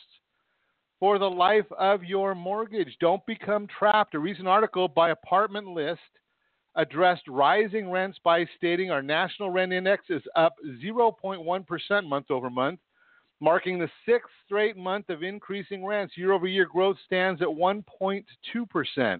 for the life of your mortgage. Don't become trapped. A recent article by Apartment List addressed rising rents by stating our national rent index is up zero point one percent month over month, marking the sixth straight month of increasing rents. Year-over-year growth stands at one point two percent.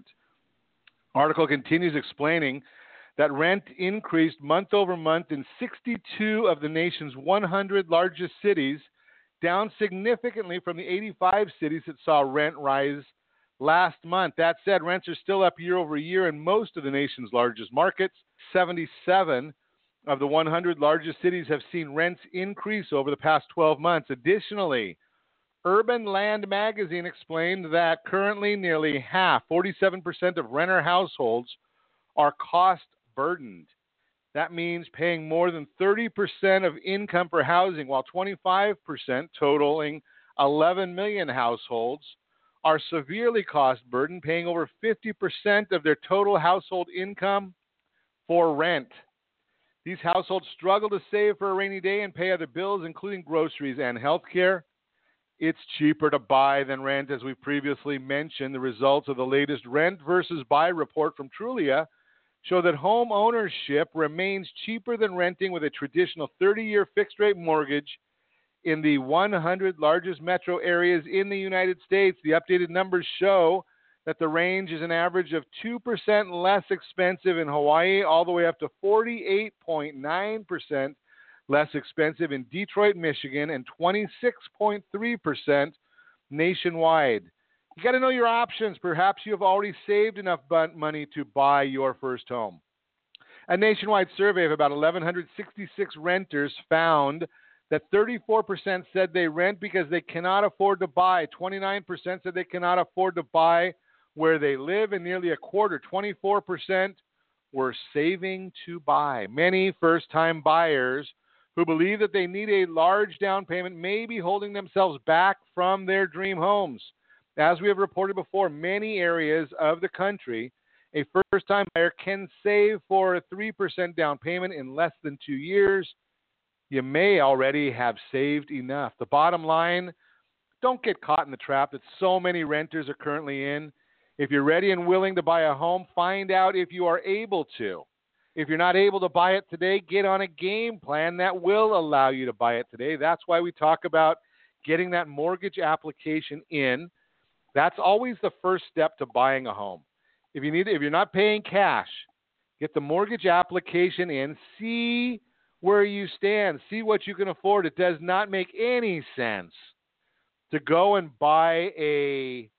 Article continues explaining that rent increased month over month in sixty-two of the nation's one hundred largest cities, down significantly from the eighty-five cities that saw rent rise last month. That said, rents are still up year over year in most of the nation's largest markets. seventy-seven of the one hundred largest cities have seen rents increase over the past twelve months. Additionally, Urban Land Magazine explained that currently nearly half, forty-seven percent of renter households are cost burdened. That means paying more than thirty percent of income for housing, while twenty-five percent, totaling eleven million households, are severely cost burdened, paying over fifty percent of their total household income for rent. These households struggle to save for a rainy day and pay other bills, including groceries and health care. It's cheaper to buy than rent, as we previously mentioned. The results of the latest rent versus buy report from Trulia show that home ownership remains cheaper than renting with a traditional thirty-year fixed-rate mortgage in the one hundred largest metro areas in the United States. The updated numbers show that the range is an average of two percent less expensive in Hawaii, all the way up to forty-eight point nine percent less expensive in Detroit, Michigan, and twenty-six point three percent nationwide. You got to know your options. Perhaps you have already saved enough money to buy your first home. A nationwide survey of about one thousand one hundred sixty-six renters found that thirty-four percent said they rent because they cannot afford to buy. twenty-nine percent said they cannot afford to buy where they live, and nearly a quarter, twenty-four percent, were saving to buy. Many first-time buyers who believe that they need a large down payment may be holding themselves back from their dream homes. As we have reported before, many areas of the country, a first-time buyer can save for a three percent down payment in less than two years. You may already have saved enough. The bottom line, don't get caught in the trap that so many renters are currently in. If you're ready and willing to buy a home, find out if you are able to. If you're not able to buy it today, get on a game plan that will allow you to buy it today. That's why we talk about getting that mortgage application in. That's always the first step to buying a home. If you need, if you're not paying cash, get the mortgage application in. See where you stand. See what you can afford. It does not make any sense to go and buy a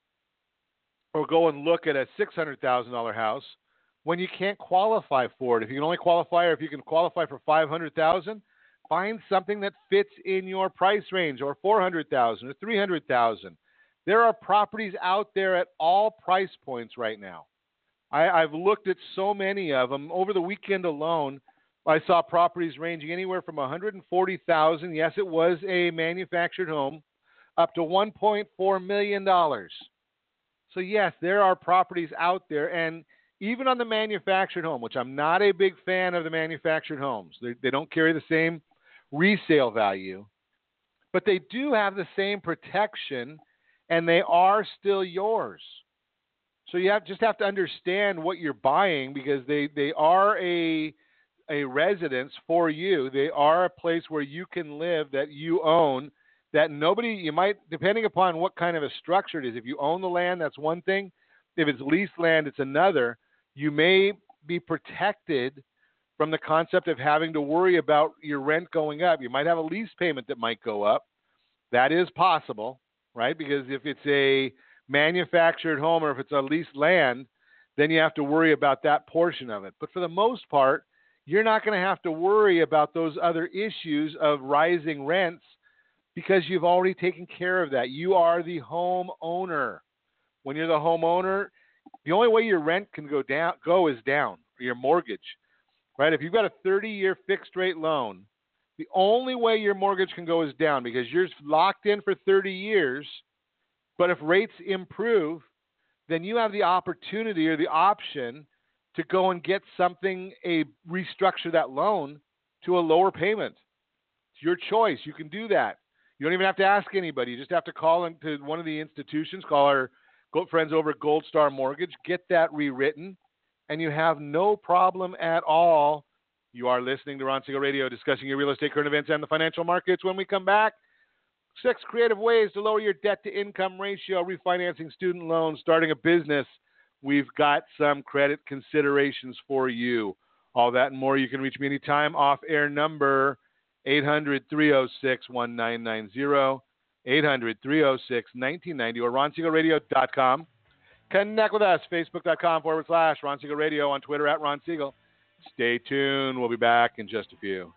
or go and look at a six hundred thousand dollars house when you can't qualify for it. If you can only qualify, or if you can qualify for five hundred thousand dollars, find something that fits in your price range, or four hundred thousand dollars or three hundred thousand dollars. There are properties out there at all price points right now. I, I've looked at so many of them. Over the weekend alone, I saw properties ranging anywhere from one hundred forty thousand dollars, yes, it was a manufactured home, up to one point four million dollars. So, yes, there are properties out there. And even on the manufactured home, which I'm not a big fan of the manufactured homes, they, they don't carry the same resale value, but they do have the same protection, and they are still yours. So you have just have to understand what you're buying, because they, they are a a residence for you. They are a place where you can live, that you own, that nobody, you might, depending upon what kind of a structure it is. If you own the land, that's one thing. If it's leased land, it's another. You may be protected from the concept of having to worry about your rent going up. You might have a lease payment that might go up. That is possible, right? Because if it's a manufactured home, or if it's a leased land, then you have to worry about that portion of it. But for the most part, you're not going to have to worry about those other issues of rising rents, because you've already taken care of that. You are the home owner. When you're the homeowner, the only way your rent can go down go is down, or your mortgage, right? If you've got a thirty-year fixed rate loan, the only way your mortgage can go is down, because you're locked in for thirty years. But if rates improve, then you have the opportunity or the option to go and get something, a restructure that loan to a lower payment. It's your choice. You can do that. You don't even have to ask anybody. You just have to call into one of the institutions, call our friends over at Gold Star Mortgage, get that rewritten, and you have no problem at all. You are listening to Ron Siegel Radio, discussing your real estate, current events, and the financial markets. When we come back, six creative ways to lower your debt-to-income ratio, refinancing student loans, starting a business. We've got some credit considerations for you. All that and more. You can reach me anytime. Off-air number eight hundred, three oh six, one nine nine zero, eight hundred, three oh six, nineteen ninety, or ron siegel radio dot com. Connect with us, facebook.com forward slash Ron Siegel Radio, on Twitter at Ron Siegel. Stay tuned. We'll be back in just a few.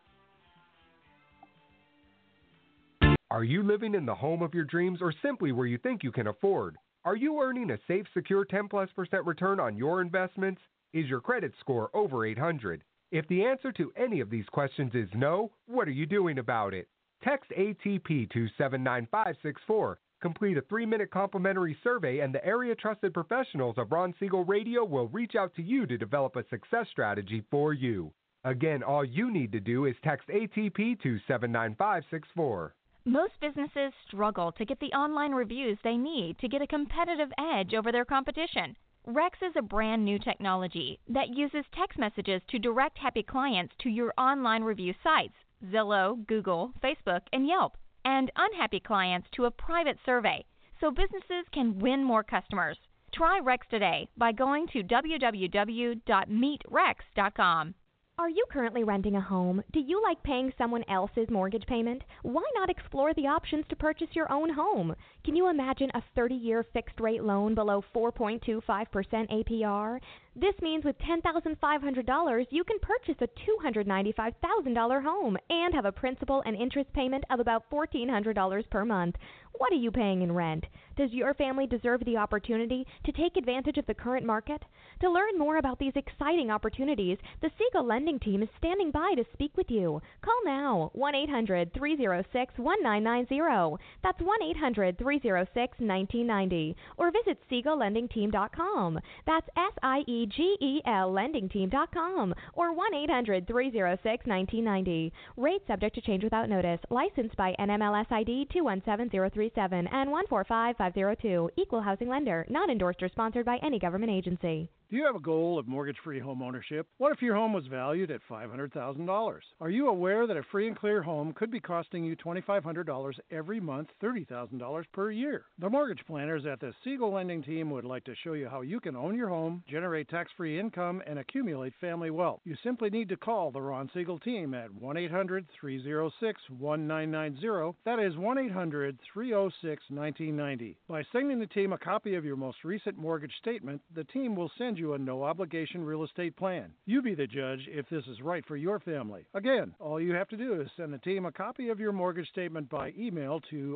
Are you living in the home of your dreams or simply where you think you can afford? Are you earning a safe, secure ten plus percent return on your investments? Is your credit score over eight hundred? If the answer to any of these questions is no, what are you doing about it? Text A T P to seven nine five six four. Complete a three-minute complimentary survey, and the area-trusted professionals of Ron Siegel Radio will reach out to you to develop a success strategy for you. Again, all you need to do is text A T P to seven nine five six four. Most businesses struggle to get the online reviews they need to get a competitive edge over their competition. Rex is a brand new technology that uses text messages to direct happy clients to your online review sites, Zillow, Google, Facebook, and Yelp, and unhappy clients to a private survey, so businesses can win more customers. Try Rex today by going to w w w dot meet rex dot com. Are you currently renting a home? Do you like paying someone else's mortgage payment? Why not explore the options to purchase your own home? Can you imagine a thirty-year fixed-rate loan below four point two five percent A P R? This means with ten thousand five hundred dollars, you can purchase a two hundred ninety-five thousand dollars home and have a principal and interest payment of about fourteen hundred dollars per month. What are you paying in rent? Does your family deserve the opportunity to take advantage of the current market? To learn more about these exciting opportunities, the Siegel Lending Team is standing by to speak with you. Call now, one eight hundred, three oh six, one nine nine zero. That's one eight hundred, three oh six, nineteen ninety. Or visit siegel lending team dot com. That's S I E G E L lending team dot com. Or one eight hundred, three oh six, nineteen ninety. Rate subject to change without notice. Licensed by N M L S I D two one seven zero three seven and one four five five zero two. Equal housing lender. Not endorsed or sponsored by any government agency. Do you have a goal of mortgage-free home ownership? What if your home was valued at five hundred thousand dollars? Are you aware that a free and clear home could be costing you twenty-five hundred dollars every month, thirty thousand dollars per year? The mortgage planners at the Siegel Lending Team would like to show you how you can own your home, generate tax-free income, and accumulate family wealth. You simply need to call the Ron Siegel Team at one eight hundred, three oh six, one nine nine zero. That is one eight hundred, three oh six, nineteen ninety. By sending the team a copy of your most recent mortgage statement, the team will send you a no-obligation real estate plan. You be the judge if this is right for your family. Again, all you have to do is send the team a copy of your mortgage statement by email to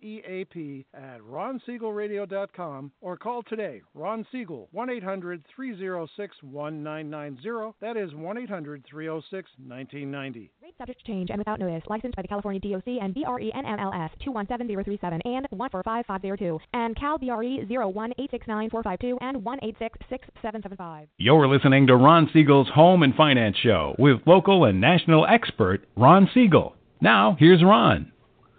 reap at ron siegel radio dot com or call today, Ron Siegel, one eight hundred, three oh six, one nine nine zero. That is one eight hundred, three oh six, nineteen ninety. Rate subject to change and without notice. Licensed by the California D O C and B R E N M L S two one seven zero three seven and one four five five zero two and Cal B R E zero one eight six nine four five two and one eight six six seven seven five. You're listening to Ron Siegel's Home and Finance Show with local and national expert Ron Siegel. Now, here's Ron.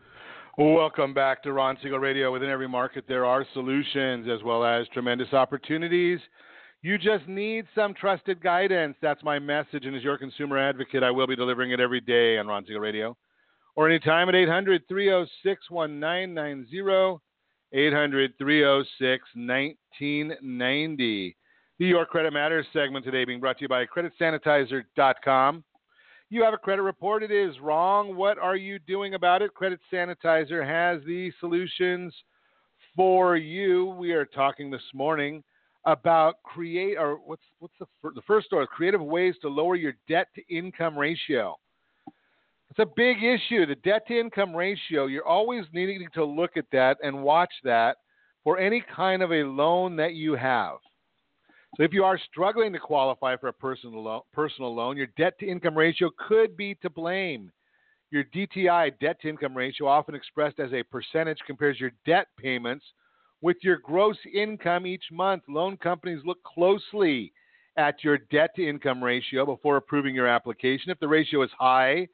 Welcome back to Ron Siegel Radio. Within every market, there are solutions as well as tremendous opportunities. You just need some trusted guidance. That's my message, and as your consumer advocate, I will be delivering it every day on Ron Siegel Radio. Or anytime at eight hundred, three oh six, one nine nine zero, eight hundred, three oh six, nineteen ninety. The Your Credit Matters segment today being brought to you by credit sanitizer dot com. You have a credit report. It is wrong. What are you doing about it? Credit Sanitizer has the solutions for you. We are talking this morning about create or what's what's the the first story? Creative ways to lower your debt to income ratio. It's a big issue. The debt to income ratio. You're always needing to look at that and watch that for any kind of a loan that you have. So if you are struggling to qualify for a personal loan, personal loan, your debt-to-income ratio could be to blame. Your D T I, debt-to-income ratio, often expressed as a percentage, compares your debt payments with your gross income each month. Loan companies look closely at your debt-to-income ratio before approving your application. If the ratio is high,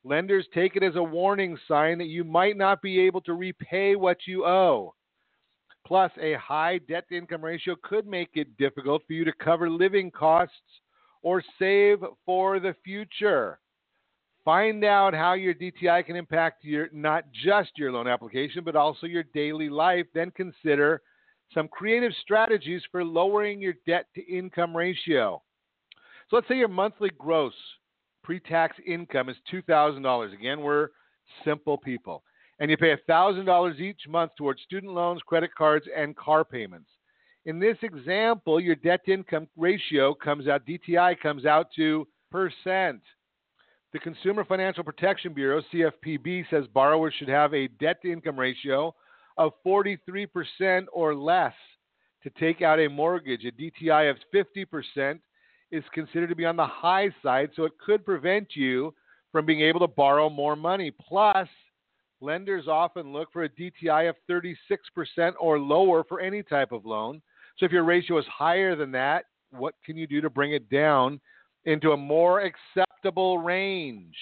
Lenders take it as a warning sign that you might not be able to repay what you owe. Plus, a high debt-to-income ratio could make it difficult for you to cover living costs or save for the future. Find out how your D T I can impact your not just your loan application, but also your daily life. Then consider some creative strategies for lowering your debt-to-income ratio. So let's say your monthly gross pre-tax income is two thousand dollars. Again, we're simple people. And you pay one thousand dollars each month towards student loans, credit cards, and car payments. In this example, your debt-to-income ratio comes out, D T I comes out to percent. The Consumer Financial Protection Bureau, C F P B, says borrowers should have a debt-to-income ratio of forty-three percent or less to take out a mortgage. A D T I of fifty percent is considered to be on the high side, so it could prevent you from being able to borrow more money. Plus, lenders often look for a D T I of thirty-six percent or lower for any type of loan. So if your ratio is higher than that, what can you do to bring it down into a more acceptable range?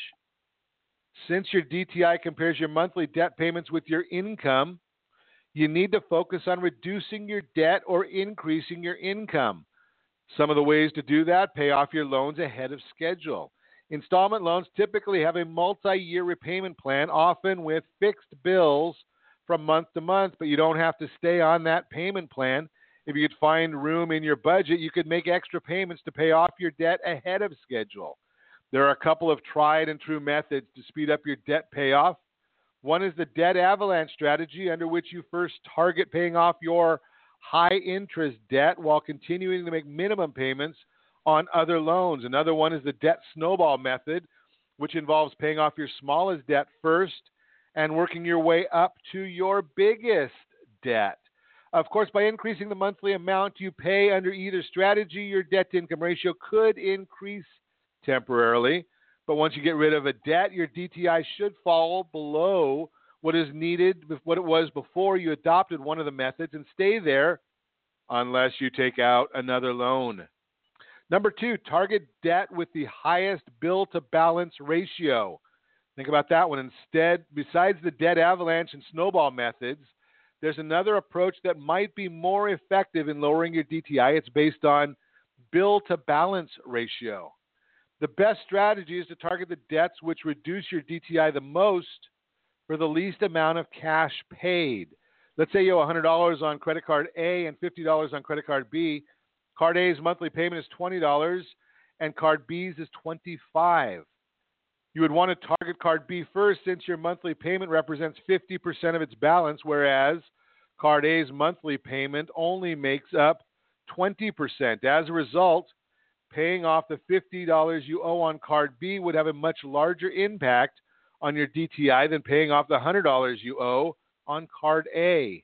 Since your D T I compares your monthly debt payments with your income, you need to focus on reducing your debt or increasing your income. Some of the ways to do that: pay off your loans ahead of schedule. Installment loans typically have a multi-year repayment plan, often with fixed bills from month to month, but you don't have to stay on that payment plan. If you could find room in your budget, you could make extra payments to pay off your debt ahead of schedule. There are a couple of tried and true methods to speed up your debt payoff. One is the debt avalanche strategy, under which you first target paying off your high-interest debt while continuing to make minimum payments on other loans. Another one is the debt snowball method, which involves paying off your smallest debt first and working your way up to your biggest debt. Of course, by increasing the monthly amount you pay under either strategy, your debt-to-income ratio could increase temporarily. But once you get rid of a debt, your D T I should fall below what is needed, what it was before you adopted one of the methods, and stay there unless you take out another loan. Number two, target debt with the highest bill-to-balance ratio. Think about that one. Instead, besides the debt avalanche and snowball methods, there's another approach that might be more effective in lowering your D T I. It's based on bill-to-balance ratio. The best strategy is to target the debts which reduce your D T I the most for the least amount of cash paid. Let's say you owe one hundred dollars on credit card A and fifty dollars on credit card B. Card A's monthly payment is twenty dollars and card B's is twenty-five dollars. You would want to target card B first, since your monthly payment represents fifty percent of its balance, whereas card A's monthly payment only makes up twenty percent. As a result, paying off the fifty dollars you owe on card B would have a much larger impact on your D T I than paying off the one hundred dollars you owe on card A.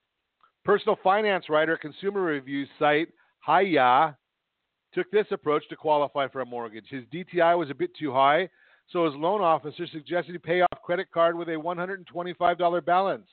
Personal finance writer, consumer review site Hiya took this approach to qualify for a mortgage. His D T I was a bit too high, so his loan officer suggested he pay off credit card with a one hundred twenty-five dollars balance.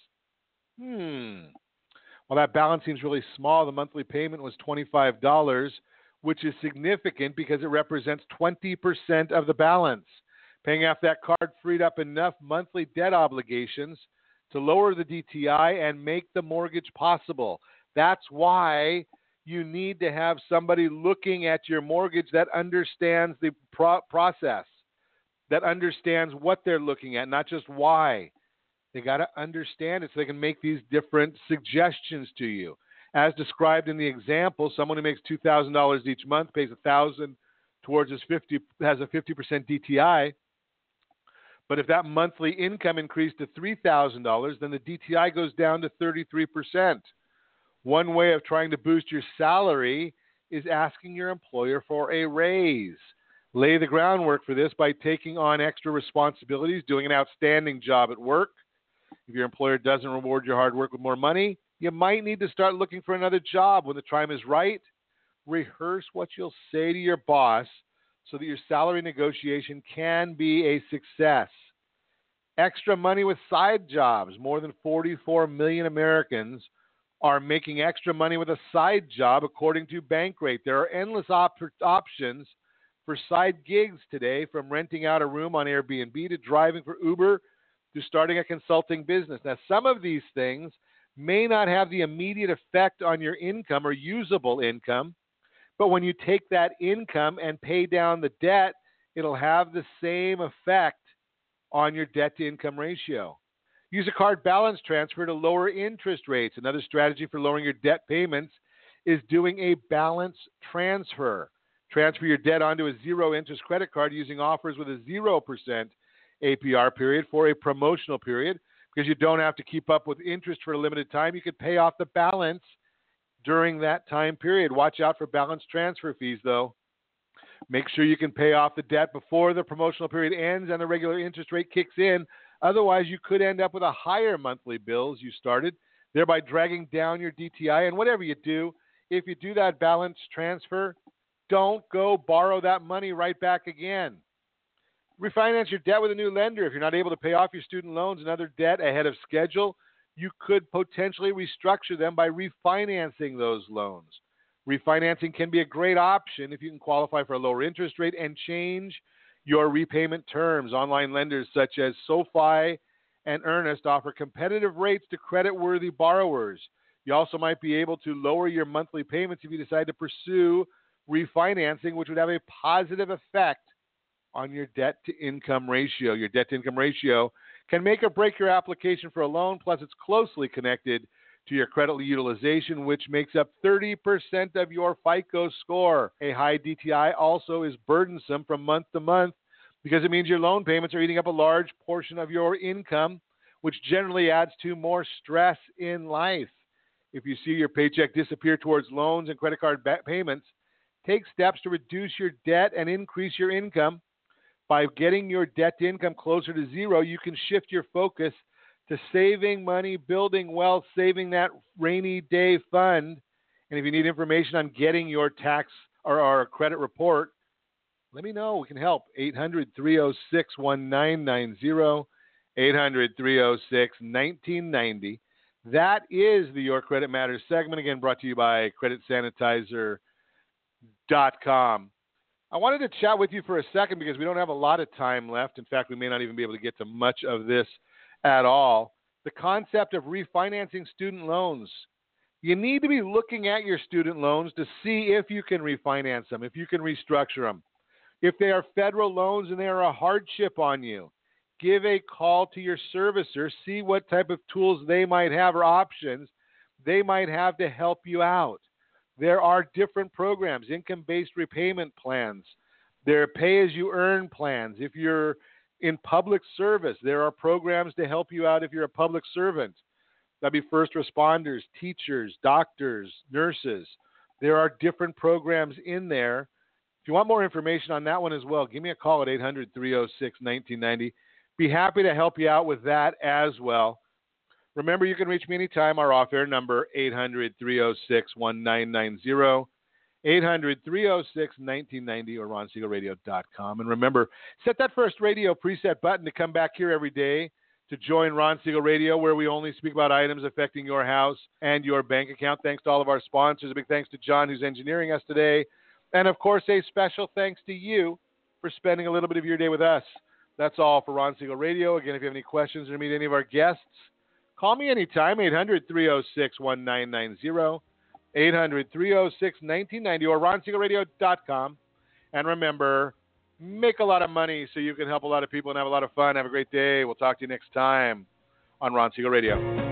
Hmm. Well, that balance seems really small. The monthly payment was twenty-five dollars, which is significant because it represents twenty percent of the balance. Paying off that card freed up enough monthly debt obligations to lower the D T I and make the mortgage possible. That's why you need to have somebody looking at your mortgage that understands the pro- process, that understands what they're looking at, not just why. They got to understand it so they can make these different suggestions to you. As described in the example, someone who makes two thousand dollars each month, pays one thousand dollars towards his fifty, has a fifty percent D T I. But if that monthly income increased to three thousand dollars, then the D T I goes down to thirty-three percent. One way of trying to boost your salary is asking your employer for a raise. Lay the groundwork for this by taking on extra responsibilities, doing an outstanding job at work. If your employer doesn't reward your hard work with more money, you might need to start looking for another job. When the time is right, rehearse what you'll say to your boss so that your salary negotiation can be a success. Extra money with side jobs. More than forty-four million Americans are making extra money with a side job, according to Bankrate. There are endless op- options for side gigs today, from renting out a room on Airbnb to driving for Uber to starting a consulting business. Now, some of these things may not have the immediate effect on your income or usable income, but when you take that income and pay down the debt, it'll have the same effect on your debt-to-income ratio. Use a card balance transfer to lower interest rates. Another strategy for lowering your debt payments is doing a balance transfer. Transfer your debt onto a zero-interest credit card using offers with a zero percent A P R period for a promotional period, because you don't have to keep up with interest for a limited time. You could pay off the balance during that time period. Watch out for balance transfer fees, though. Make sure you can pay off the debt before the promotional period ends and the regular interest rate kicks in. Otherwise, you could end up with a higher monthly bill as you started, thereby dragging down your D T I. And whatever you do, if you do that balance transfer, don't go borrow that money right back again. Refinance your debt with a new lender. If you're not able to pay off your student loans and other debt ahead of schedule, you could potentially restructure them by refinancing those loans. Refinancing can be a great option if you can qualify for a lower interest rate and change your repayment terms. Online lenders such as SoFi and Earnest offer competitive rates to credit-worthy borrowers. You also might be able to lower your monthly payments if you decide to pursue refinancing, which would have a positive effect on your debt-to-income ratio. Your debt-to-income ratio can make or break your application for a loan, plus it's closely connected to your credit utilization, which makes up thirty percent of your FICO score. A high D T I also is burdensome from month to month because it means your loan payments are eating up a large portion of your income, which generally adds to more stress in life. If you see your paycheck disappear towards loans and credit card ba- payments, take steps to reduce your debt and increase your income. By getting your debt to income closer to zero, you can shift your focus to saving money, building wealth, saving that rainy day fund. And if you need information on getting your tax or, or credit report, let me know. We can help. eight hundred, three oh six, nineteen ninety. eight hundred, three oh six, nineteen ninety. That is the Your Credit Matters segment, again brought to you by credit sanitizer dot com. I wanted to chat with you for a second because we don't have a lot of time left. In fact, we may not even be able to get to much of this at all. The concept of refinancing student loans. You need to be looking at your student loans to see if you can refinance them, if you can restructure them. If they are federal loans and they are a hardship on you, give a call to your servicer, see what type of tools they might have or options they might have to help you out. There are different programs, income-based repayment plans. There are pay-as-you-earn plans. If you're in public service, there are programs to help you out if you're a public servant. That'd be first responders, teachers, doctors, nurses. There are different programs in there. If you want more information on that one as well, give me a call at eight hundred, three oh six, nineteen ninety. Be happy to help you out with that as well. Remember, you can reach me anytime. Our off-air number, eight hundred, three oh six, nineteen ninety. eight hundred, three oh six, nineteen ninety or ron siegel radio dot com. And remember, set that first radio preset button to come back here every day to join Ron Siegel Radio, where we only speak about items affecting your house and your bank account. Thanks to all of our sponsors. A big thanks to John, who's engineering us today. And, of course, a special thanks to you for spending a little bit of your day with us. That's all for Ron Siegel Radio. Again, if you have any questions or to meet any of our guests, call me anytime, eight hundred, three oh six, nineteen ninety. eight hundred, three oh six, nineteen ninety or ron siegel radio dot com. And remember, make a lot of money so you can help a lot of people and have a lot of fun. Have a great day. We'll talk to you next time on Ron Siegel Radio.